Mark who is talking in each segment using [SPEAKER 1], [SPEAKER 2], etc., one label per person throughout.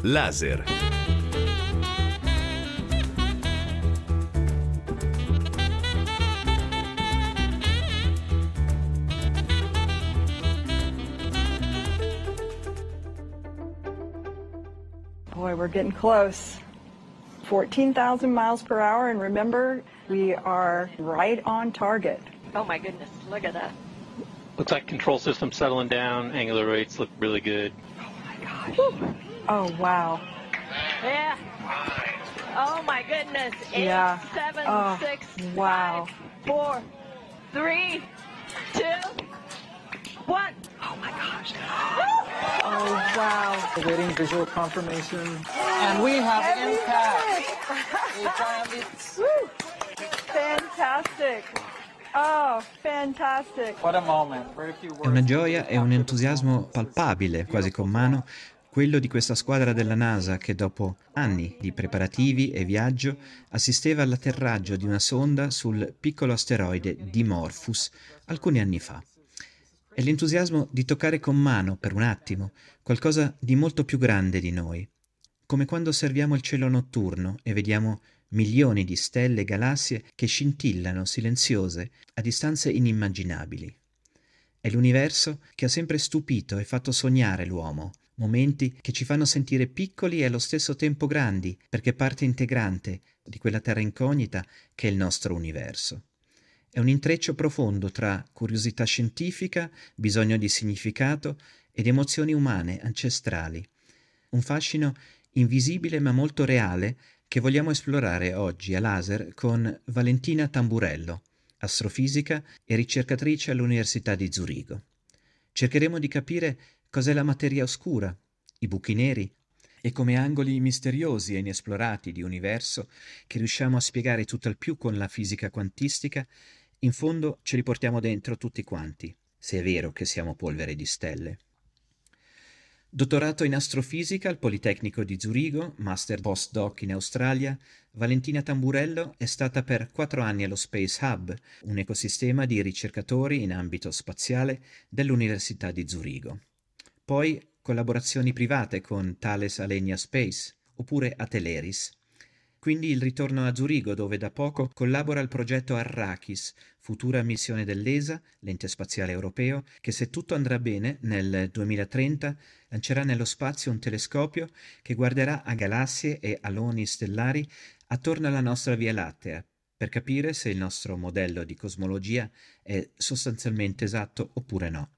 [SPEAKER 1] Laser.
[SPEAKER 2] Boy, we're getting close. 14,000 miles per hour, and remember, we are right on target.
[SPEAKER 3] Oh my goodness, look at that.
[SPEAKER 4] Looks like control system settling down. Angular rates look really good.
[SPEAKER 2] Oh my gosh. Oh wow.
[SPEAKER 3] Yeah. Oh my goodness. 8,
[SPEAKER 2] Yeah.
[SPEAKER 3] 7, 6,
[SPEAKER 2] wow.
[SPEAKER 3] 5, 4, 3, 2, 1.
[SPEAKER 2] Oh my gosh. Oh wow.
[SPEAKER 5] Awaiting visual confirmation. And we have impact.
[SPEAKER 2] Fantastic. Oh, fantastic.
[SPEAKER 5] What a moment. Very few
[SPEAKER 6] È
[SPEAKER 5] words.
[SPEAKER 6] una gioia e un entusiasmo palpabile, quasi con mano, quello di questa squadra della NASA che dopo anni di preparativi e viaggio assisteva all'atterraggio di una sonda sul piccolo asteroide Dimorphos alcuni anni fa. È l'entusiasmo di toccare con mano, per un attimo, qualcosa di molto più grande di noi, come quando osserviamo il cielo notturno e vediamo milioni di stelle e galassie che scintillano silenziose a distanze inimmaginabili. È l'universo che ha sempre stupito e fatto sognare l'uomo, momenti che ci fanno sentire piccoli e allo stesso tempo grandi, perché parte integrante di quella terra incognita che è il nostro universo. È un intreccio profondo tra curiosità scientifica, bisogno di significato ed emozioni umane, ancestrali. Un fascino invisibile ma molto reale che vogliamo esplorare oggi a Laser con Valentina Tamburello, astrofisica e ricercatrice all'Università di Zurigo. Cercheremo di capire cos'è la materia oscura, i buchi neri, e come angoli misteriosi e inesplorati di universo che riusciamo a spiegare tutt'al più con la fisica quantistica, in fondo ce li portiamo dentro tutti quanti, se è vero che siamo polvere di stelle. Dottorato in astrofisica al Politecnico di Zurigo, master postdoc in Australia, Valentina Tamburello è stata per 4 anni allo Space Hub, un ecosistema di ricercatori in ambito spaziale dell'Università di Zurigo. Poi collaborazioni private con Thales Alenia Space, oppure Ateleris. Quindi il ritorno a Zurigo, dove da poco collabora al progetto Arrakis, futura missione dell'ESA, l'ente spaziale europeo, che se tutto andrà bene nel 2030 lancerà nello spazio un telescopio che guarderà a galassie e aloni stellari attorno alla nostra Via Lattea, per capire se il nostro modello di cosmologia è sostanzialmente esatto oppure no.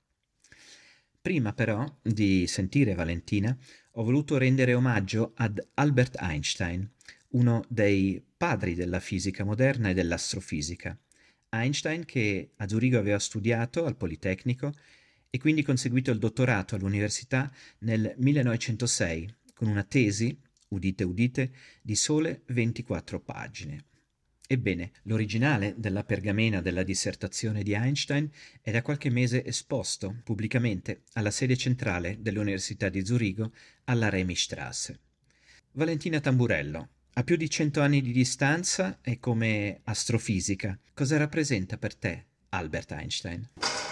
[SPEAKER 6] Prima però di sentire Valentina, ho voluto rendere omaggio ad Albert Einstein, uno dei padri della fisica moderna e dell'astrofisica. Einstein, che a Zurigo aveva studiato al Politecnico e quindi conseguito il dottorato all'università nel 1906 con una tesi, udite udite, di sole 24 pagine. Ebbene, l'originale della pergamena della dissertazione di Einstein è da qualche mese esposto pubblicamente alla sede centrale dell'Università di Zurigo alla Remistrasse. Valentina Tamburello, a più di 100 anni di distanza e come astrofisica, cosa rappresenta per te Albert Einstein?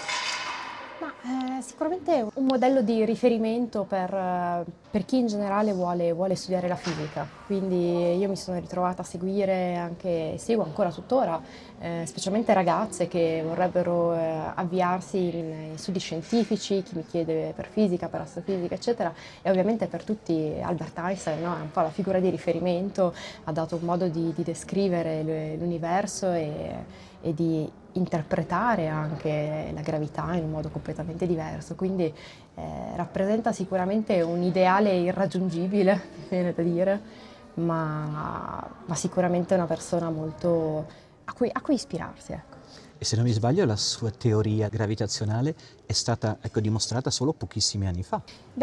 [SPEAKER 7] Sicuramente un modello di riferimento per chi in generale vuole studiare la fisica, quindi io mi sono ritrovata a seguo ancora tuttora, specialmente ragazze che vorrebbero avviarsi in studi scientifici, chi mi chiede per fisica, per astrofisica, eccetera, e ovviamente per tutti Albert Einstein, no? È un po' la figura di riferimento, ha dato un modo di descrivere l'universo e di interpretare anche la gravità in un modo completamente diverso, quindi rappresenta sicuramente un ideale irraggiungibile, viene da dire, ma sicuramente una persona molto a cui ispirarsi, ecco.
[SPEAKER 8] E se non mi sbaglio la sua teoria gravitazionale è stata dimostrata solo pochissimi anni fa.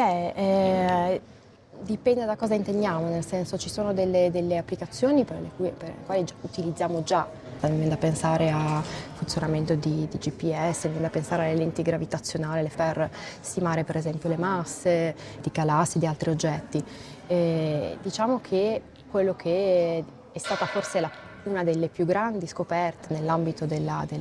[SPEAKER 7] Dipende da cosa intendiamo, nel senso ci sono delle applicazioni per le quali utilizziamo già. Mi viene da pensare a funzionamento di GPS, mi viene da pensare alle lenti gravitazionali per stimare per esempio le masse di galassie, di altri oggetti. Diciamo che quello che è stata forse una delle più grandi scoperte nell'ambito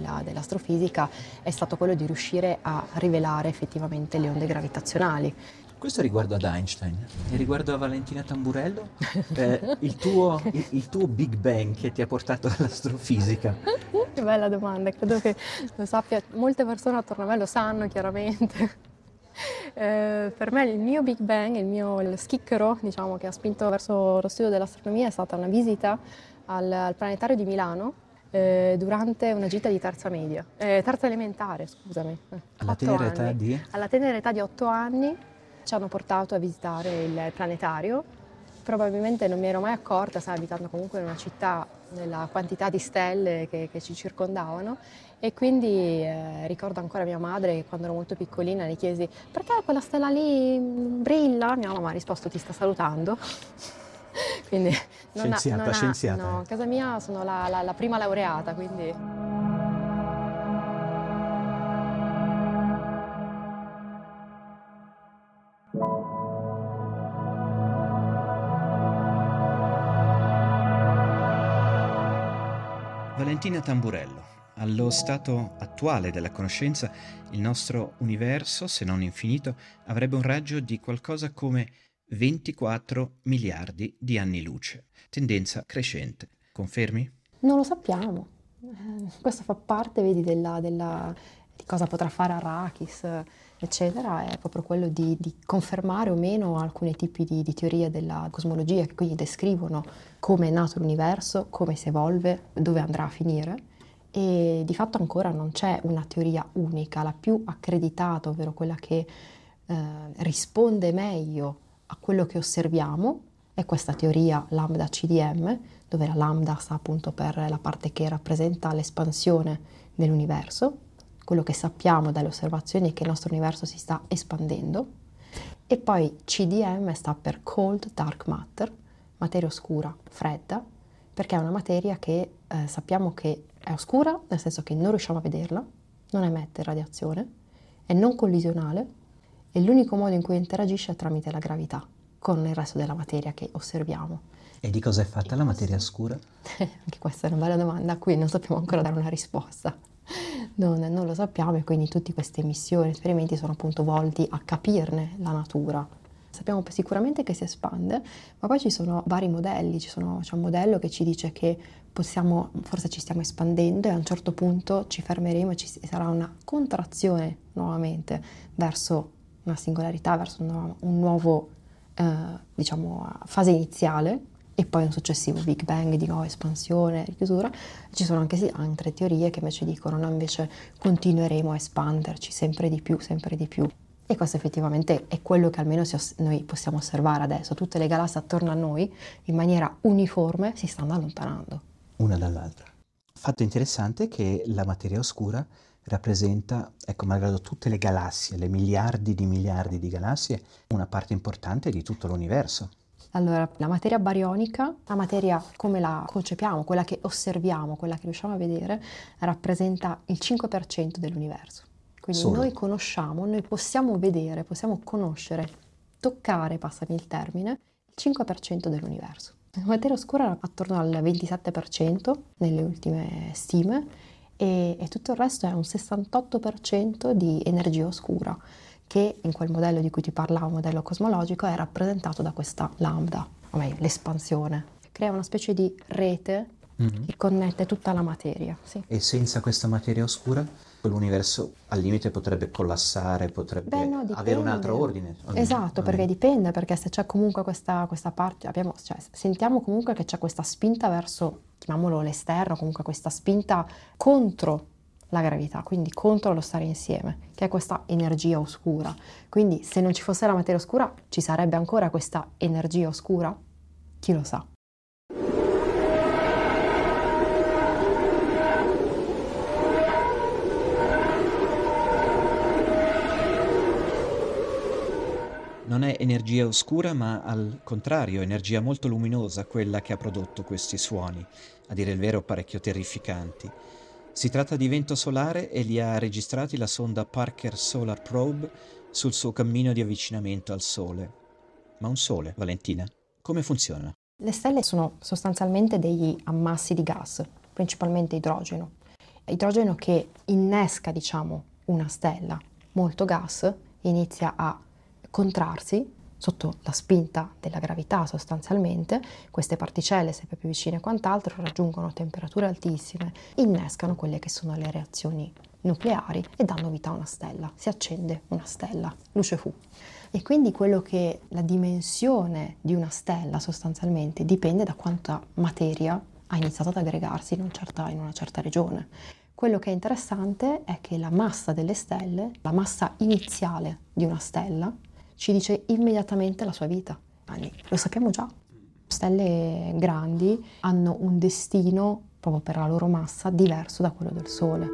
[SPEAKER 7] dell'astrofisica è stato quello di riuscire a rivelare effettivamente le onde gravitazionali.
[SPEAKER 8] Questo riguardo ad Einstein e riguardo a Valentina Tamburello, il tuo Big Bang che ti ha portato all'astrofisica.
[SPEAKER 7] Che bella domanda, credo che lo sappia, molte persone attorno a me lo sanno chiaramente. Per me il mio Big Bang, lo schicchero, diciamo, che ha spinto verso lo studio dell'astronomia è stata una visita al planetario di Milano durante una gita di terza elementare, scusami.
[SPEAKER 8] Alla
[SPEAKER 7] 8
[SPEAKER 8] tenera età
[SPEAKER 7] anni.
[SPEAKER 8] di?
[SPEAKER 7] Alla tenera età di 8 anni ci hanno portato a visitare il planetario. Probabilmente non mi ero mai accorta, sai, abitando comunque in una città, della quantità di stelle che ci circondavano, e quindi ricordo ancora mia madre che quando ero molto piccolina le chiesi: perché quella stella lì brilla? Mia mamma ha risposto: ti sta salutando. Quindi
[SPEAKER 8] Scienziata.
[SPEAKER 7] no, a casa mia sono la prima laureata, quindi...
[SPEAKER 6] Valentina Tamburello. Allo stato attuale della conoscenza, il nostro universo, se non infinito, avrebbe un raggio di qualcosa come 24 miliardi di anni luce. Tendenza crescente. Confermi?
[SPEAKER 7] Non lo sappiamo. Questo fa parte, vedi, di cosa potrà fare Arrakis, eccetera, è proprio quello di confermare o meno alcuni tipi di teorie della cosmologia che quindi descrivono come è nato l'universo, come si evolve, dove andrà a finire. E di fatto ancora non c'è una teoria unica, la più accreditata, ovvero quella che risponde meglio a quello che osserviamo, è questa teoria lambda CDM, dove la lambda sta appunto per la parte che rappresenta l'espansione dell'universo. Quello che sappiamo dalle osservazioni è che il nostro universo si sta espandendo. E poi CDM sta per Cold Dark Matter, materia oscura, fredda, perché è una materia che sappiamo che è oscura, nel senso che non riusciamo a vederla, non emette radiazione, è non collisionale e l'unico modo in cui interagisce è tramite la gravità con il resto della materia che osserviamo.
[SPEAKER 8] E di cosa è fatta la materia oscura?
[SPEAKER 7] Anche questa è una bella domanda a cui non sappiamo ancora dare una risposta. Non lo sappiamo, e quindi tutte queste missioni, esperimenti sono appunto volti a capirne la natura. Sappiamo sicuramente che si espande, ma poi ci sono vari modelli. C'è un modello che ci dice che forse ci stiamo espandendo e a un certo punto ci fermeremo e ci sarà una contrazione nuovamente verso una singolarità, verso un nuovo fase iniziale, e poi un successivo Big Bang di nuova espansione, richiusura. Ci sono anche altre teorie che invece dicono no, invece continueremo a espanderci sempre di più, sempre di più. E questo effettivamente è quello che almeno noi possiamo osservare adesso. Tutte le galassie attorno a noi in maniera uniforme si stanno allontanando.
[SPEAKER 8] Una dall'altra. Fatto interessante che la materia oscura rappresenta, malgrado tutte le galassie, le miliardi di galassie, una parte importante di tutto l'universo.
[SPEAKER 7] Allora, la materia barionica, la materia come la concepiamo, quella che osserviamo, quella che riusciamo a vedere, rappresenta il 5% dell'universo. Quindi
[SPEAKER 8] Solo.
[SPEAKER 7] Noi conosciamo, noi possiamo vedere, possiamo conoscere, toccare, passami il termine, il 5% dell'universo. La materia oscura è attorno al 27% nelle ultime stime, e tutto il resto è un 68% di energia oscura, che in quel modello di cui ti parlavo, modello cosmologico, è rappresentato da questa lambda, o meglio, l'espansione. Crea una specie di rete che connette tutta la materia. Sì.
[SPEAKER 8] E senza questa materia oscura, quell'universo al limite potrebbe collassare, potrebbe avere un altro ordine.
[SPEAKER 7] Esatto, perché dipende, perché se c'è comunque questa parte, sentiamo comunque che c'è questa spinta verso, chiamiamolo l'esterno, comunque questa spinta contro la gravità, quindi contro lo stare insieme, che è questa energia oscura. Quindi se non ci fosse la materia oscura, ci sarebbe ancora questa energia oscura? Chi lo sa?
[SPEAKER 6] Non è energia oscura, ma al contrario, energia molto luminosa quella che ha prodotto questi suoni, a dire il vero parecchio terrificanti. Si tratta di vento solare e li ha registrati la sonda Parker Solar Probe sul suo cammino di avvicinamento al Sole. Ma un Sole, Valentina, come funziona?
[SPEAKER 7] Le stelle sono sostanzialmente degli ammassi di gas, principalmente idrogeno. Idrogeno che innesca, una stella, molto gas, inizia a contrarsi sotto la spinta della gravità sostanzialmente. Queste particelle, sempre più vicine e quant'altro, raggiungono temperature altissime, innescano quelle che sono le reazioni nucleari e danno vita a una stella. Si accende una stella, luce fu. E quindi la dimensione di una stella sostanzialmente dipende da quanta materia ha iniziato ad aggregarsi in una certa regione. Quello che è interessante è che la massa delle stelle, la massa iniziale di una stella, ci dice immediatamente la sua vita. Lo sappiamo già. Stelle grandi hanno un destino, proprio per la loro massa, diverso da quello del Sole.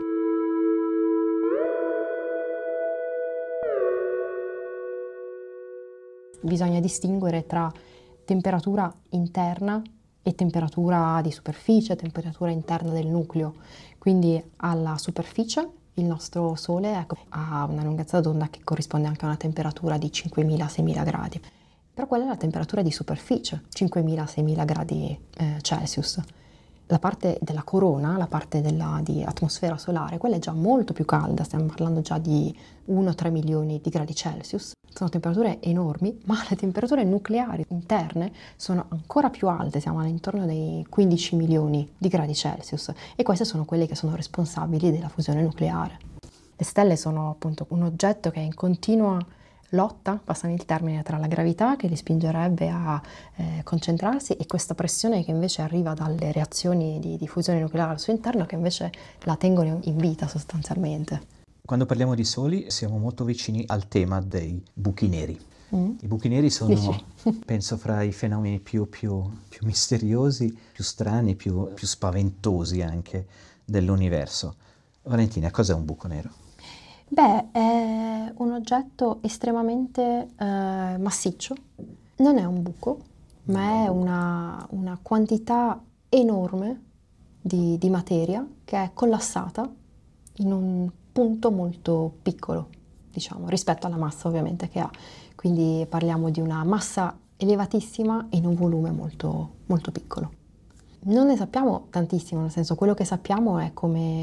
[SPEAKER 7] Bisogna distinguere tra temperatura interna e temperatura di superficie, temperatura interna del nucleo. Quindi alla superficie il nostro Sole ha una lunghezza d'onda che corrisponde anche a una temperatura di 5.000-6.000 gradi. Però quella è la temperatura di superficie, 5.000-6.000 gradi Celsius. La parte della corona, la parte di atmosfera solare, quella è già molto più calda, stiamo parlando già di 1-3 milioni di gradi Celsius. Sono temperature enormi, ma le temperature nucleari interne sono ancora più alte, siamo all'intorno dei 15 milioni di gradi Celsius, e queste sono quelle che sono responsabili della fusione nucleare. Le stelle sono appunto un oggetto che è in continua lotta, passami il termine, tra la gravità che li spingerebbe a concentrarsi e questa pressione che invece arriva dalle reazioni di fusione nucleare al suo interno, che invece la tengono in vita sostanzialmente.
[SPEAKER 8] Quando parliamo di soli siamo molto vicini al tema dei buchi neri. I buchi neri sono, penso, fra i fenomeni più misteriosi, più strani, più spaventosi anche dell'universo. Valentina, cos'è un buco nero?
[SPEAKER 7] Beh, è un oggetto estremamente massiccio. Non è un buco, ma è una quantità enorme di materia che è collassata in un punto molto piccolo, diciamo, rispetto alla massa ovviamente che ha. Quindi parliamo di una massa elevatissima in un volume molto, molto piccolo. Non ne sappiamo tantissimo, nel senso, quello che sappiamo è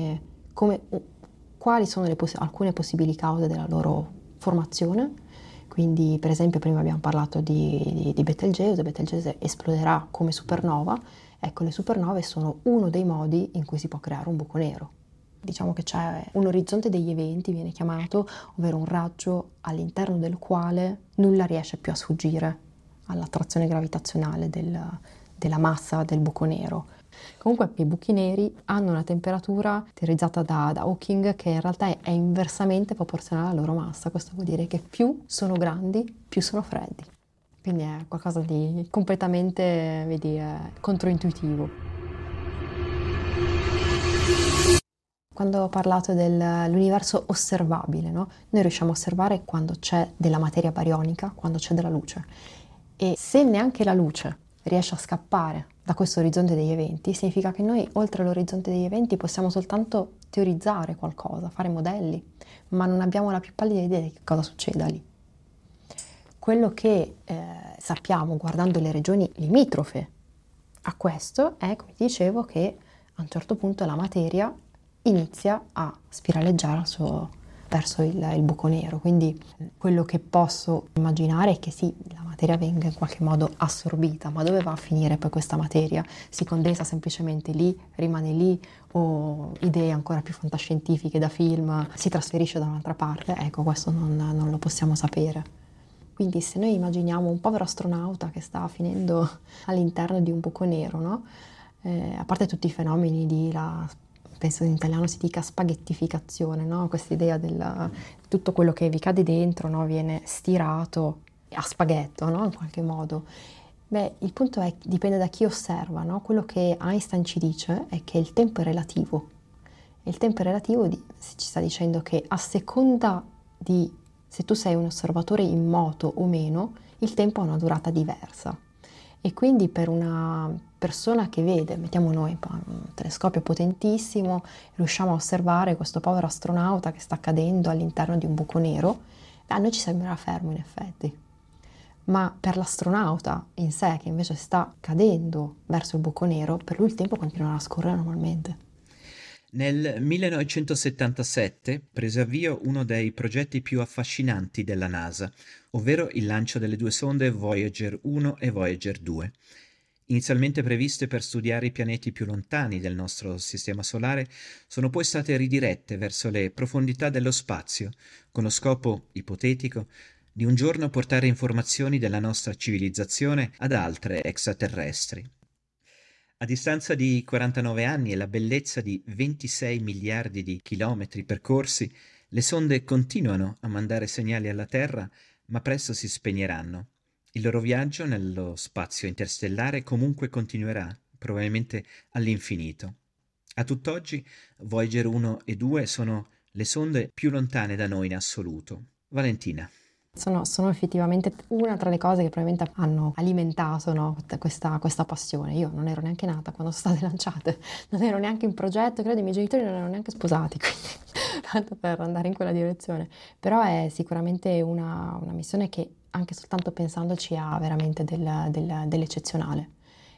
[SPEAKER 7] quali sono alcune possibili cause della loro formazione. Quindi, per esempio, prima abbiamo parlato di Betelgeuse. Betelgeuse esploderà come supernova. Ecco, le supernove sono uno dei modi in cui si può creare un buco nero. Diciamo che c'è un orizzonte degli eventi, viene chiamato, ovvero un raggio all'interno del quale nulla riesce più a sfuggire all'attrazione gravitazionale della massa del buco nero. Comunque i buchi neri hanno una temperatura teorizzata da Hawking che in realtà è inversamente proporzionale alla loro massa. Questo vuol dire che più sono grandi, più sono freddi. Quindi è qualcosa di completamente, controintuitivo. Quando ho parlato dell'universo osservabile, no? Noi riusciamo a osservare quando c'è della materia barionica, quando c'è della luce. E se neanche la luce riesce a scappare da questo orizzonte degli eventi, significa che noi oltre l'orizzonte degli eventi possiamo soltanto teorizzare qualcosa, fare modelli, ma non abbiamo la più pallida idea di che cosa succeda lì. Quello che sappiamo guardando le regioni limitrofe a questo è, come ti dicevo, che a un certo punto la materia inizia a spiraleggiare verso il buco nero. Quindi quello che posso immaginare è che sì, la materia venga in qualche modo assorbita, ma dove va a finire poi questa materia? Si condensa semplicemente lì, rimane lì, o idee ancora più fantascientifiche da film, si trasferisce da un'altra parte? Ecco, questo non lo possiamo sapere. Quindi se noi immaginiamo un povero astronauta che sta finendo all'interno di un buco nero, no? A parte tutti i fenomeni penso in italiano si dica spaghettificazione, no? Questa idea tutto quello che vi cade dentro, no? Viene stirato a spaghetto, no? In qualche modo. Beh, il punto è che dipende da chi osserva, no? Quello che Einstein ci dice è che il tempo è relativo. E il tempo è relativo ci sta dicendo che a seconda di se tu sei un osservatore in moto o meno, il tempo ha una durata diversa. E quindi per una persona che vede, mettiamo noi un telescopio potentissimo, riusciamo a osservare questo povero astronauta che sta cadendo all'interno di un buco nero, a noi ci sembrerà fermo in effetti. Ma per l'astronauta in sé, che invece sta cadendo verso il buco nero, per lui il tempo continuerà a scorrere normalmente.
[SPEAKER 6] Nel 1977 prese avvio uno dei progetti più affascinanti della NASA, ovvero il lancio delle due sonde Voyager 1 e Voyager 2. Inizialmente previste per studiare i pianeti più lontani del nostro sistema solare, sono poi state ridirette verso le profondità dello spazio, con lo scopo ipotetico di un giorno portare informazioni della nostra civilizzazione ad altre extraterrestri. A distanza di 49 anni e la bellezza di 26 miliardi di chilometri percorsi, le sonde continuano a mandare segnali alla Terra, ma presto si spegneranno. Il loro viaggio nello spazio interstellare comunque continuerà, probabilmente all'infinito. A tutt'oggi, Voyager 1 e 2 sono le sonde più lontane da noi in assoluto. Valentina.
[SPEAKER 7] Sono effettivamente una tra le cose che probabilmente hanno alimentato, no, questa passione. Io non ero neanche nata quando sono state lanciate, non ero neanche in progetto, credo i miei genitori non erano neanche sposati, quindi tanto per andare in quella direzione. Però è sicuramente una missione che anche soltanto pensandoci ha veramente dell'eccezionale.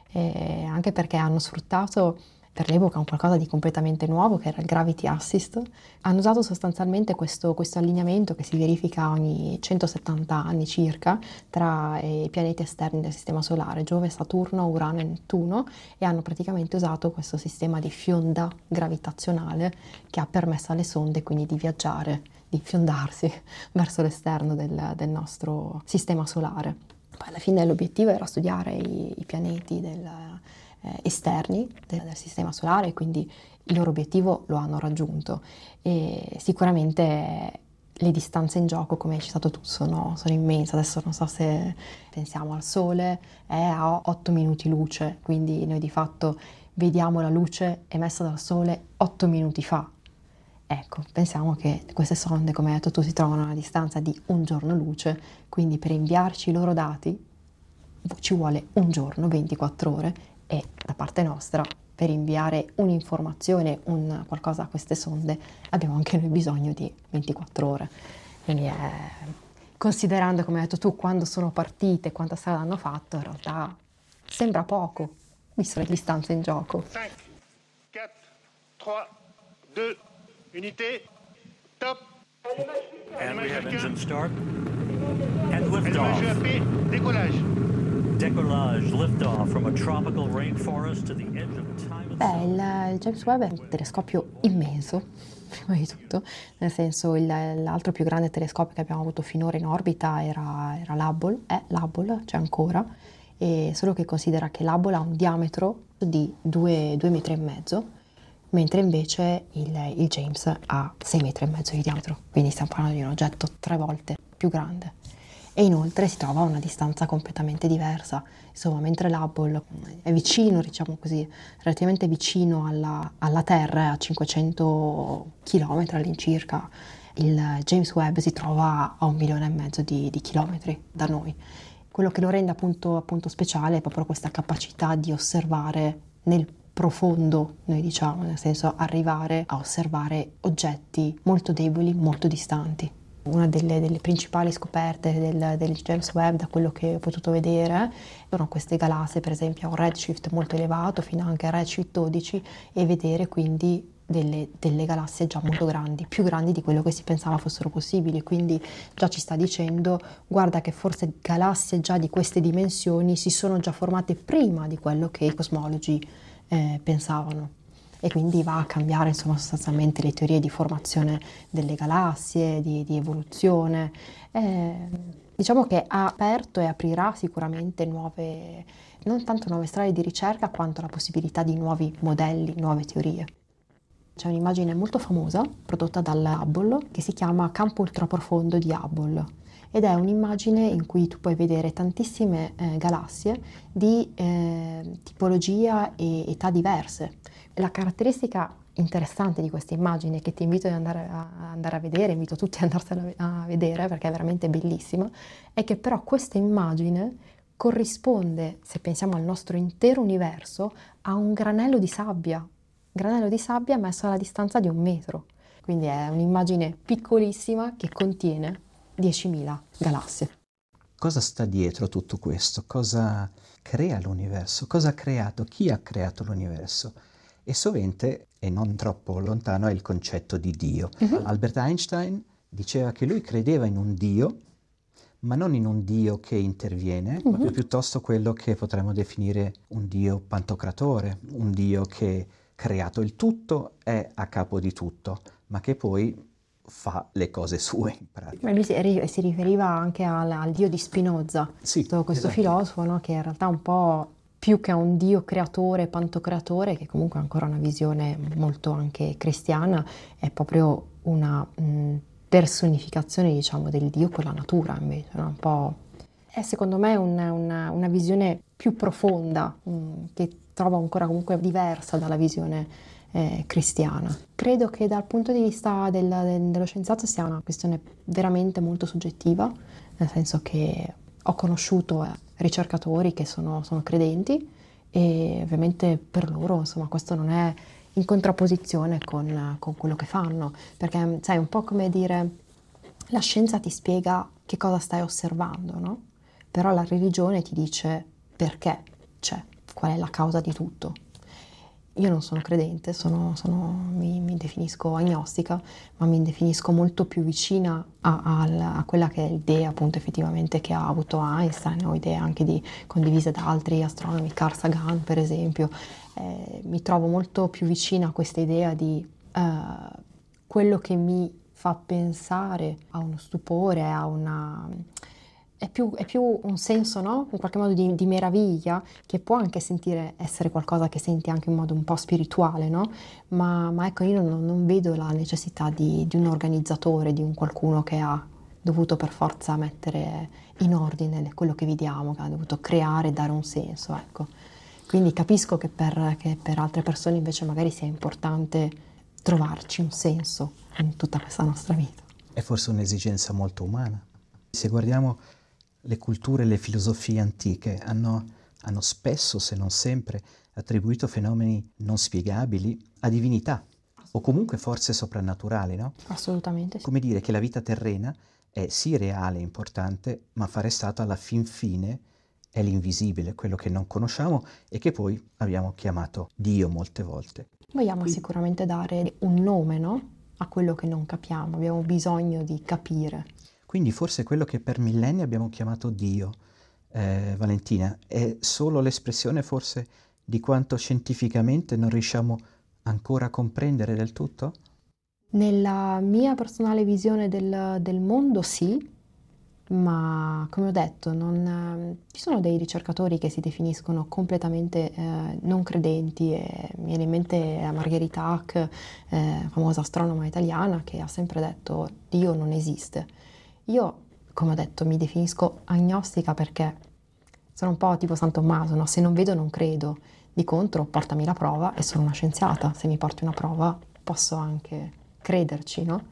[SPEAKER 7] E anche perché hanno sfruttato per l'epoca un qualcosa di completamente nuovo che era il Gravity Assist. Hanno usato sostanzialmente questo allineamento che si verifica ogni 170 anni circa tra i pianeti esterni del Sistema Solare, Giove, Saturno, Urano e Nettuno, e hanno praticamente usato questo sistema di fionda gravitazionale che ha permesso alle sonde quindi di viaggiare, di fiondarsi verso l'esterno del nostro Sistema Solare. Poi alla fine l'obiettivo era studiare i pianeti esterni del sistema solare, quindi il loro obiettivo lo hanno raggiunto e sicuramente le distanze in gioco, come hai citato tu, sono immense. Adesso non so se pensiamo al Sole, è a 8 minuti luce, quindi noi di fatto vediamo la luce emessa dal Sole 8 minuti fa. Ecco, pensiamo che queste sonde, come hai detto tu, si trovano a una distanza di un giorno luce, quindi per inviarci i loro dati ci vuole un giorno, 24 ore, e da parte nostra per inviare un'informazione, qualcosa a queste sonde abbiamo anche noi bisogno di 24 ore. Quindi considerando, come hai detto tu, quando sono partite, quanta strada hanno fatto, in realtà sembra poco, visto le distanze in gioco.
[SPEAKER 1] 5, 4, 3, 2, unité, top!
[SPEAKER 9] And we have engine start and
[SPEAKER 1] Allumage
[SPEAKER 9] liftoff.
[SPEAKER 1] EAP, décollage.
[SPEAKER 9] Decollage, liftoff from a tropical rainforest to the edge of time.
[SPEAKER 7] Il James Webb è un telescopio immenso, prima di tutto, nel senso l'altro più grande telescopio che abbiamo avuto finora in orbita era l'Hubble, c'è ancora, e solo che considera che l'Hubble ha un diametro di 2,5 metri, mentre invece il James ha 6,5 metri di diametro, quindi stiamo parlando di un oggetto 3 volte più grande. E inoltre si trova a una distanza completamente diversa. Insomma, mentre l'Hubble è vicino, diciamo così, relativamente vicino alla Terra, a 500 km all'incirca, il James Webb si trova a 1,5 milioni di chilometri da noi. Quello che lo rende appunto speciale è proprio questa capacità di osservare nel profondo, noi diciamo, nel senso arrivare a osservare oggetti molto deboli, molto distanti. Una delle principali scoperte del James Webb, da quello che ho potuto vedere, sono queste galassie, per esempio a un redshift molto elevato, fino anche a redshift 12, e vedere quindi delle galassie già molto grandi, più grandi di quello che si pensava fossero possibili. Quindi già ci sta dicendo, guarda che forse galassie già di queste dimensioni si sono già formate prima di quello che i cosmologi pensavano. E quindi va a cambiare insomma sostanzialmente le teorie di formazione delle galassie, di evoluzione. Diciamo che ha aperto e aprirà sicuramente nuove, non tanto nuove strade di ricerca quanto la possibilità di nuovi modelli, nuove teorie. C'è un'immagine molto famosa prodotta dall'Hubble che si chiama Campo ultraprofondo di Hubble, ed è un'immagine in cui tu puoi vedere tantissime galassie di tipologia e età diverse. La caratteristica interessante di questa immagine, che ti invito ad andare a vedere, invito tutti ad andarsela a vedere perché è veramente bellissima, è che però questa immagine corrisponde, se pensiamo al nostro intero universo, a un granello di sabbia messo alla distanza di 1 metro. Quindi è un'immagine piccolissima che contiene 10.000 galassie.
[SPEAKER 8] Cosa sta dietro tutto questo? Cosa crea l'universo? Cosa ha creato? Chi ha creato l'universo? E sovente e non troppo lontano è il concetto di Dio. Albert Einstein diceva che lui credeva in un Dio, ma non in un Dio che interviene, ma piuttosto quello che potremmo definire un Dio pantocratore, un Dio che ha creato il tutto, è a capo di tutto, ma che poi fa le cose sue in pratica.
[SPEAKER 7] Ma lui si riferiva anche al dio di Spinoza,
[SPEAKER 8] Sì,
[SPEAKER 7] questo
[SPEAKER 8] esatto.
[SPEAKER 7] filosofo, no, che in realtà un po' più che a un dio creatore, pantocreatore, che comunque è ancora una visione molto anche cristiana, è proprio una personificazione, diciamo, del dio con la natura, invece, no? Un po'. È secondo me una visione più profonda, che trovo ancora comunque diversa dalla visione cristiana. Credo che dal punto di vista dello scienziato sia una questione veramente molto soggettiva, nel senso che ho conosciuto ricercatori che sono credenti e ovviamente per loro, insomma, questo non è in contrapposizione con quello che fanno, perché sai, è un po' come dire, la scienza ti spiega che cosa stai osservando, no? Però la religione ti dice perché c'è, qual è la causa di tutto. Io non sono credente, mi definisco agnostica, ma mi definisco molto più vicina a quella che è l'idea, appunto, effettivamente che ha avuto Einstein, o idee anche condivise da altri astronomi, Carl Sagan per esempio. Mi trovo molto più vicina a questa idea di quello che mi fa pensare a uno stupore, a una. È più un senso, no? In qualche modo di meraviglia, che può anche essere qualcosa che senti anche in modo un po' spirituale, no? Ma ecco, io non vedo la necessità di un organizzatore, di un qualcuno che ha dovuto per forza mettere in ordine quello che vediamo, che ha dovuto creare e dare un senso, ecco. Quindi capisco che per altre persone invece magari sia importante trovarci un senso in tutta questa nostra vita.
[SPEAKER 8] È forse un'esigenza molto umana. Se guardiamo le culture e le filosofie antiche hanno spesso, se non sempre, attribuito fenomeni non spiegabili a divinità o comunque forze soprannaturali, no?
[SPEAKER 7] Assolutamente sì.
[SPEAKER 8] Come dire che la vita terrena è sì reale e importante, ma fare stato alla fin fine è l'invisibile, quello che non conosciamo e che poi abbiamo chiamato Dio molte volte.
[SPEAKER 7] Vogliamo sicuramente dare un nome, no? A quello che non capiamo, abbiamo bisogno di capire.
[SPEAKER 8] Quindi forse quello che per millenni abbiamo chiamato Dio, Valentina, è solo l'espressione forse di quanto scientificamente non riusciamo ancora a comprendere del tutto?
[SPEAKER 7] Nella mia personale visione del mondo sì, ma come ho detto, ci sono dei ricercatori che si definiscono completamente non credenti, e mi viene in mente Margherita Hack, famosa astronoma italiana, che ha sempre detto Dio non esiste. Io, come ho detto, mi definisco agnostica perché sono un po' tipo San Tommaso, no? Se non vedo non credo, di contro portami la prova e sono una scienziata, se mi porti una prova posso anche crederci, no?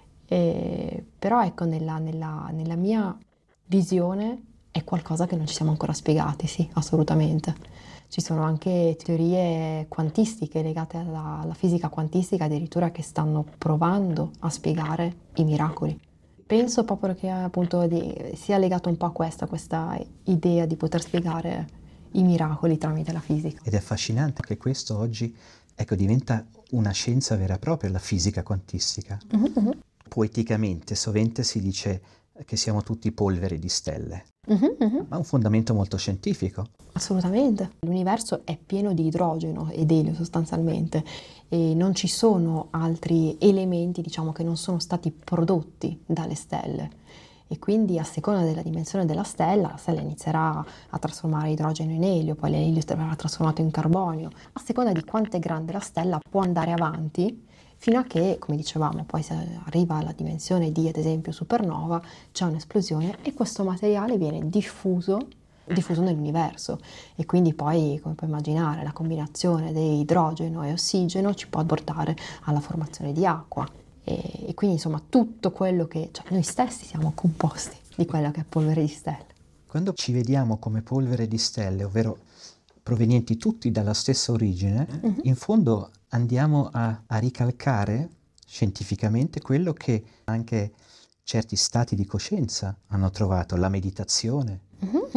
[SPEAKER 7] Però ecco, nella mia visione è qualcosa che non ci siamo ancora spiegati, sì, assolutamente. Ci sono anche teorie quantistiche legate alla fisica quantistica addirittura che stanno provando a spiegare i miracoli. Penso proprio che appunto sia legato un po' a questa idea di poter spiegare i miracoli tramite la fisica.
[SPEAKER 8] Ed è affascinante che questo oggi, ecco, diventa una scienza vera e propria, la fisica quantistica. Poeticamente, sovente si dice che siamo tutti polvere di stelle, ma ha un fondamento molto scientifico.
[SPEAKER 7] Assolutamente. L'universo è pieno di idrogeno ed elio sostanzialmente e non ci sono altri elementi, diciamo, che non sono stati prodotti dalle stelle. E quindi a seconda della dimensione della stella inizierà a trasformare idrogeno in elio, poi l'elio verrà trasformato in carbonio. A seconda di quanto è grande la stella può andare avanti fino a che, come dicevamo, poi se arriva alla dimensione di, ad esempio, supernova, c'è un'esplosione e questo materiale viene diffuso nell'universo e quindi poi, come puoi immaginare, la combinazione di idrogeno e ossigeno ci può portare alla formazione di acqua e quindi insomma tutto quello che, cioè noi stessi siamo composti di quella che è polvere di stelle.
[SPEAKER 8] Quando ci vediamo come polvere di stelle, ovvero provenienti tutti dalla stessa origine, in fondo andiamo a ricalcare scientificamente quello che anche certi stati di coscienza hanno trovato, la meditazione,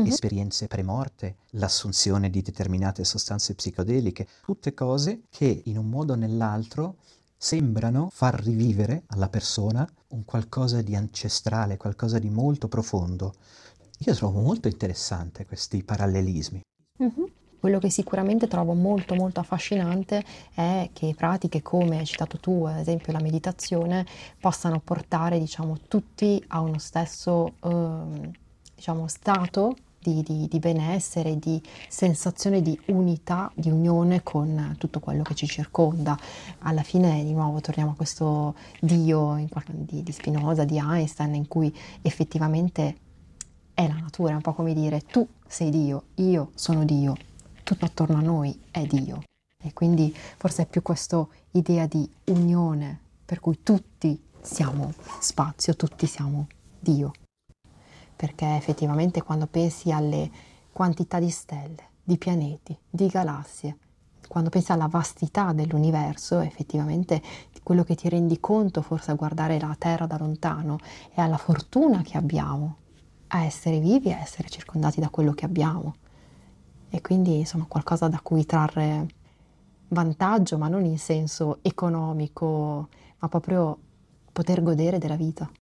[SPEAKER 8] esperienze premorte, l'assunzione di determinate sostanze psicodeliche, tutte cose che in un modo o nell'altro sembrano far rivivere alla persona un qualcosa di ancestrale, qualcosa di molto profondo. Io trovo molto interessante questi parallelismi.
[SPEAKER 7] Quello che sicuramente trovo molto molto affascinante è che pratiche come hai citato tu, ad esempio la meditazione, possano portare, diciamo, tutti a uno stesso diciamo, stato di benessere, di sensazione di unità, di unione con tutto quello che ci circonda. Alla fine, di nuovo, torniamo a questo Dio di Spinoza, di Einstein, in cui effettivamente è la natura, è un po' come dire tu sei Dio, io sono Dio, tutto attorno a noi è Dio. E quindi forse è più questa idea di unione, per cui tutti siamo spazio, tutti siamo Dio. Perché effettivamente quando pensi alle quantità di stelle, di pianeti, di galassie, quando pensi alla vastità dell'universo, effettivamente quello che ti rendi conto forse a guardare la Terra da lontano è alla fortuna che abbiamo a essere vivi, a essere circondati da quello che abbiamo. E quindi insomma qualcosa da cui trarre vantaggio, ma non in senso economico, ma proprio poter godere della vita.